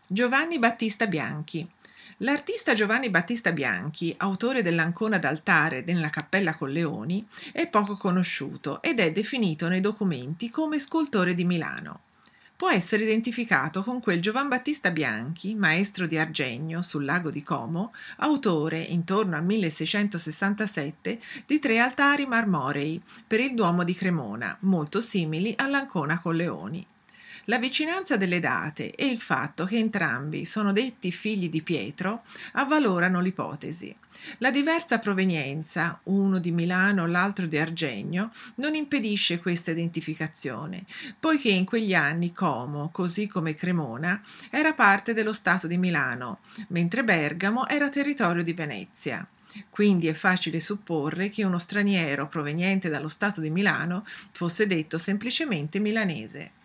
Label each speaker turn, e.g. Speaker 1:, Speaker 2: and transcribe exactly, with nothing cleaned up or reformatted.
Speaker 1: Giovanni Battista Bianchi. L'artista Giovanni Battista Bianchi, autore dell'Ancona d'altare nella Cappella Colleoni, è poco conosciuto ed è definito nei documenti come scultore di Milano. Può essere identificato con quel Giovan Battista Bianchi, maestro di Argegno sul lago di Como, autore, intorno al milleseicentosessantasette, di tre altari marmorei per il Duomo di Cremona, molto simili all'Ancona Colleoni. La vicinanza delle date e il fatto che entrambi sono detti figli di Pietro avvalorano l'ipotesi. La diversa provenienza, uno di Milano, l'altro di Argegno, non impedisce questa identificazione, poiché in quegli anni Como, così come Cremona, era parte dello Stato di Milano, mentre Bergamo era territorio di Venezia. Quindi è facile supporre che uno straniero proveniente dallo Stato di Milano fosse detto semplicemente milanese.